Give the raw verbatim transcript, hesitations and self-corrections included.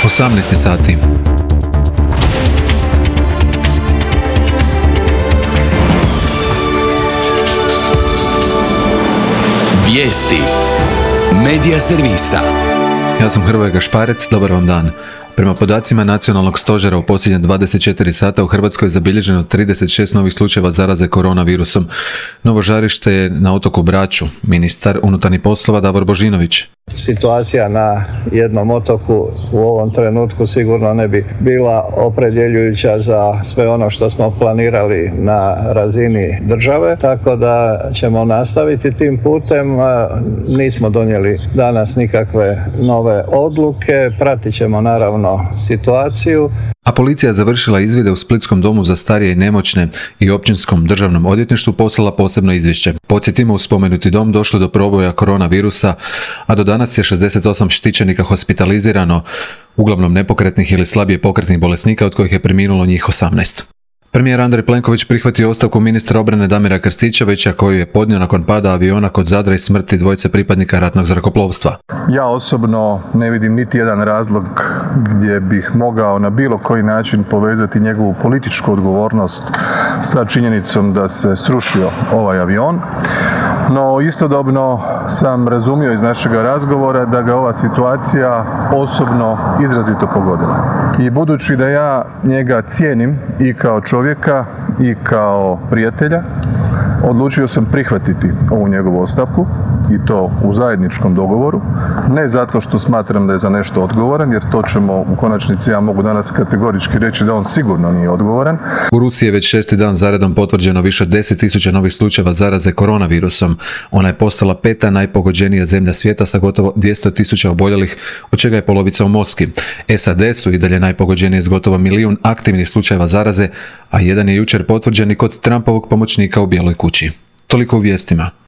osamnaest sati. Vijesti Medija servisa. Ja sam Hrvoje Gašparec, dobar vam dan. Prema podacima Nacionalnog stožera u posljednje dvadeset četiri sata u Hrvatskoj je zabilježeno trideset šest novih slučajeva zaraze koronavirusom. Novo žarište je na otoku Braču. Ministar unutarnjih poslova Davor Božinović. Situacija na jednom otoku u ovom trenutku sigurno ne bi bila opredjeljujuća za sve ono što smo planirali na razini države, tako da ćemo nastaviti tim putem. Nismo donijeli danas nikakve nove odluke, pratit ćemo naravno situaciju. A policija je završila izvide u Splitskom domu za starije i nemoćne i Općinskom državnom odvjetništvu poslala posebno izvješće. Podsjetimo, u spomenuti dom došlo do proboja koronavirusa, a do danas je šezdeset osam štićenika hospitalizirano, uglavnom nepokretnih ili slabije pokretnih bolesnika, od kojih je preminulo njih osamnaest. Premijer Andrej Plenković prihvatio ostavku ministra obrane Damira Krstičevića, koju je podnio nakon pada aviona kod Zadra i smrti dvojice pripadnika ratnog zrakoplovstva. Ja osobno ne vidim niti jedan razlog gdje bih mogao na bilo koji način povezati njegovu političku odgovornost sa činjenicom da se srušio ovaj avion. No istodobno sam razumio iz našega razgovora da ga ova situacija osobno izrazito pogodila. I budući da ja njega cijenim i kao čovjeka i kao prijatelja, odlučio sam prihvatiti ovu njegovu ostavku i to u zajedničkom dogovoru, ne zato što smatram da je za nešto odgovoran, jer to ćemo u konačnici, ja mogu danas kategorički reći da on sigurno nije odgovoran. U Rusiji je već šesti dan zaredom potvrđeno više od deset tisuća novih slučajeva zaraze koronavirusom. Ona je postala peta najpogođenija zemlja svijeta sa gotovo dvjesto tisuća oboljelih, od čega je polovica u Moskvi. S A D su i dalje najpogođenije s gotovo milijun aktivnih slučajeva zaraze, a jedan je jučer potvrđen i kod Trumpovog pomoćnika u Bijeloj kući. Toliko u vijestima.